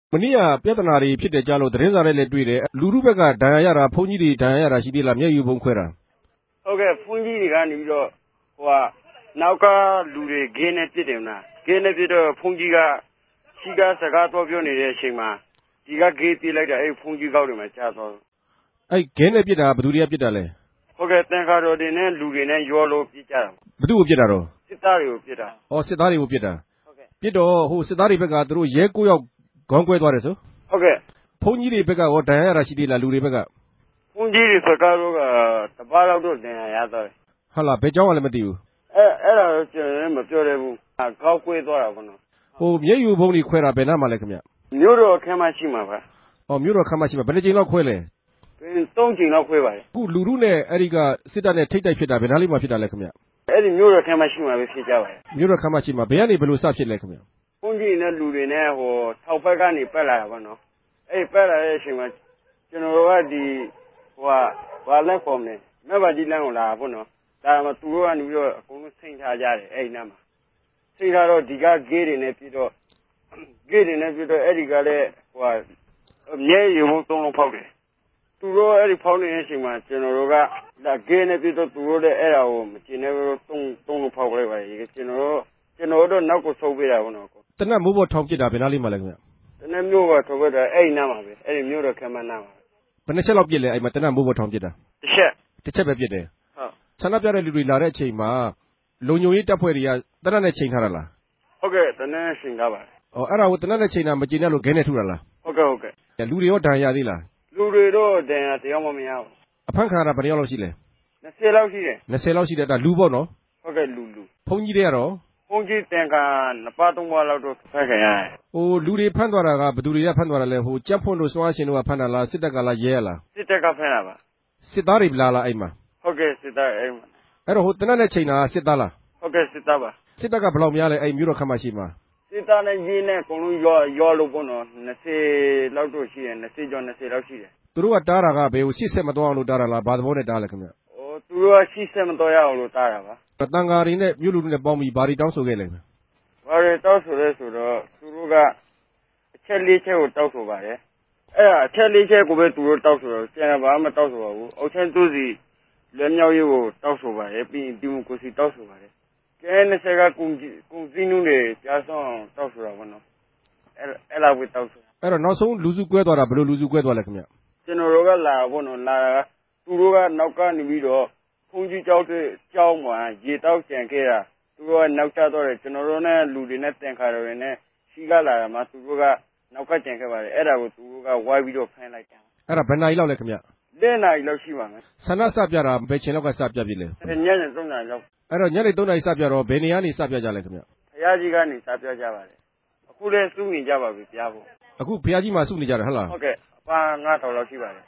မနေ့ကပြဿနာတွေဖြစ်တယ်ကြားလို့သတင်းစာနဲ့လည်းတွေ့တယ်လူထုဘက်ကဒဏ်ရာရတာဘုန်းကြီးတွေဒဏ်ရာရတာရှိသေးလားမျက်ရည်ဘုံခွဲတာဟုတ်ကဲ့ဘုန်းကြီးတွေကနေပြီးတော့နောက်ကလူတွေဂင်းနဲ့ပြစ်တယ်မလားဂင်းနဲ့ပြစ်တော့ဘုန်းကြီးကရှိကစကားတော့ပြောနေတဲ့အချိန်မှာဒီကဂေးပြလိုက်တာအဲ့ဘုန်းကြီးကောက်တွေမှာကြားသွားအဲ့ဂင်းနဲ့ပြစ်တာဘယ်သူတွေကပြစ်တာလဲဟုတ်ကဲ့တန်ခါတော်တွေနဲ့လူတွေနဲ့ရောလို့ပြစ်ကြတာဘယ်သူ့ကိုပြစ်တာတော့စစ်သားတွေကိုပြစ်တာဩစစ်သားတွေကိုပြစ်တာဟုတ်ကဲ့ပြစ်တော့ဟိုစစ်သားတွေဘက်ကသူတို့ရဲ9ယောက်ခေါင်းကွဲသွားတယ်ဆိုဟုတ်ကဲ့ဘုန်းကြီးတွေဘက်ကရောဒဏ်ရာရတာရှိသေးလားလူတွေဘက်ကဘုန်းကြီးတွေဘက်ကတော့တပါးလောက်တော့ဒဏ်ရာရသွားတယ်ဟုတ်လားဘယ်ကြောင်းကလည်းမသိဘူးအဲ့ဒါတော့ကျွန်တော်လည်းမပြောရဘူးခေါက်ကွဲသွားတာပေါ့နော်ဟိုမျက်ရည်ဘုံတွေခွဲတာဘယ်နားမှာလဲခင်ဗျမြို့တော်အခမ်းမရှိမှာပါဩမြို့တော်ခမ်းမရှိမှာဘယ်နှကြိမ်လောက်ခွဲလဲ 3ကြိမ်လောက်ခွဲပါတယ်အခုလူထုနဲ့အဲ့ဒီကစစ်တပ်နဲ့ထိတ်တိုက်ဖြစ်တာဘယ်နားလေးမှာဖြစ်တာလဲခင်ဗျအဲ့ဒီမြို့တော်ခမ်းမရှိမှာပဲဖြစ်ကြပါတယ်မြို့တော်ခမ်းမရှိမှာဘယ်ကနေဘယ်လိုစဖြစ်လဲခင်ဗျဘုန်းကြီးနဲ့လူတွေနဲ့ထောက်ဘက်ကနေပတ်လာတာပေါ့နော်အဲ့ပတ်လာတဲ့အချိန်မှာကျွန်တော်တို့ကဒီဘာလဲခေါ်မလဲမြတ်ပါကြီးလမ်းကိုလာပေါ့နော်ဒါမှသူတို့ကနေပြီးတော့အကုန်လုံးစိတ်ထားကြတယ်အဲ့ဒီနားမှာစိတ်ထားတော့ဒီကဂေးတွေနဲ့ပြီးတော့အဲ့ဒီကလည်းမြဲရုံသုံးလုံးဖောက်တယ်သူတို့အဲ့ဒီဖောက်နေတဲ့အချိန်မှာကျွန်တော်တို့ကဒါဂေးနဲ့ပြီးတော့သူတို့လည်းအဲ့ဒါကိုမကျင်နေဘူးသုံးလုံးဖောက်လိုက်ပါလေကျွန်တော်တို့နောက်ကိုဆုတ်ပေးတာပေါ့နော်တနက်မိုးပေါ်ထောင်ပစ်တာဘယ်နားလေးမှာလဲခင်ဗျတနက်မျိုးပေါ်ထောင်ပစ်တာအဲ့ဒီနားမှာပဲအဲ့ဒီမျိုးတော့ခံမနာမှာဘယ်နှချက်လောက်ပစ်လဲအဲ့မှာတနက်မိုးပေါ်ထောင်ပစ်တာတစ်ချက်ပဲပစ်တယ်ဟုတ်ဆန္ဒပြတဲ့လူတွေလာတဲ့အချိန်မှာလုံခြုံရေးတပ်ဖွဲ့တွေကတနက်နဲ့ချိန်ထားတာလားဟုတ်ကဲ့တနက်ချိန်ထားပါတယ်ဩအဲ့ဒါကိုတနက်နဲ့ချိန်တာမကျင်တဲ့လို့ခဲနဲ့ထုတာလားဟုတ်ကဲ့လူတွေရောဒဏ်ရာရသေးလားလူတွေတော့ဒဏ်ရာတရားမရဘူးအဖမ်းခံရတာဘယ်ယောက်လောက်ရှိလဲ 20လောက်ရှိတယ် 20လောက်ရှိတယ်ဒါလူပေါ့နော်ဟုတ်ကဲ့လူဘုန်းကြီးတွေကတော့ဘုန်းကြီးတန်ခါ2ပါး3ပါးလောက်တော့ဖမ်းခံရတယ်ဟိုလူတွေဖမ်းသွားတာကဘယ်သူတွေကဖမ်းသွားတာလဲဟိုကြက်ဖွင့်တို့စွားရှင်တို့ကဖမ်းတာလားစစ်တပ်ကလားရဲရလားစစ်တပ်ကဖမ်းတာပါစစ်သားတွေလားအဲ့မှာဟုတ်ကဲ့စစ်သားအဲ့မှာအဲ့တော့ဟိုတနက်နဲ့ချိန်တာစစ်သားလားဟုတ်ကဲ့စစ်သားပါစစ်တပ်ကဘယ်လောက်များလဲအဲ့မြို့တော်ခမ်းမရှိမှာစစ်သားနဲ့ရင်းနဲ့အကုန်လုံးရောလို့ပေါ့နော်20လောက်တော့ရှိတယ်20ကျော်20လောက်ရှိတယ်သူတို့ကတားတာကဘယ်ကိုစစ်ဆက်မသွားအောင်လို့တားတာလားဘာသဘောနဲ့တားလဲခင်ဗျသူတို့ကစစ်ဆက်မသွားရအောင်လို့တားတာပါတန်ဃာတွေနဲ့မြို့လူတွေနဲ့ပေါင်းပြီးဘာတွေတောင်းဆိုခဲ့လဲဘာတွေတောင်းဆိုလဲဆိုတော့သူတို့ကအချက်၄ချက်ကိုတောင်းဆိုပါတယ်အဲ့ဒါအချက်၄ချက်ကိုပဲသူတို့တောင်းဆိုတော့ကျန်တာဘာမှမတောင်းဆိုပါဘူးအုတ်ချင်းသူစီလက်မြောက်ရေးကိုတောင်းဆိုပါတယ်ပြီးရင်ဒီမိုကရေစီတောင်းဆိုပါတယ်ကျန်တဲ့ကကုန်စည်နှုန်းတွေကြားဆောင်တောင်းဆိုတာပေါ့နော်အဲ့လောက်ပဲတောင်းဆိုအဲ့တော့နောက်ဆုံးလူစုကွဲသွားတာဘယ်လိုလူစုကွဲသွားလဲခင်ဗျကျွန်တော်တို့ကလာပေါ့နော်လာတာသူတို့ကနောက်ကနေပြီးတော့ဘုန်းကြီးကျောင်းမှာရေတောက်ကြံခဲ့တာသူတို့ကနောက်ကျတော့တယ်ကျွန်တော်တို့နဲ့လူတွေနဲ့တန်ခါတွေနဲ့ရှိကလာတာမှသူတို့ကနောက်ကကြံခဲ့ပါတယ်အဲ့ဒါကိုသူတို့ကဝိုင်းပြီးတော့ဖမ်းလိုက်တာအဲ့ဒါဘယ်နာရီလောက်လဲခင်ဗျ 4နာရီလောက်ရှိပါမယ်ဆန္ဒစပြတာဘယ်ချိန်လောက်ကစပြပြီလဲညနေ3နာရီလောက်အဲ့တော့ညနေ3နာရီစပြတော့ဘယ်နေရာနေစပြကြလဲခင်ဗျဘုရားကြီးကနေစပြကြပါတယ်အခုလည်းစုနေကြပါပြီပြားဖို့အခုဘုရားကြီးမှာစုနေကြတယ်ဟုတ်လားဟုတ်ကဲ့အပါ9000လောက်ရှိပါတယ်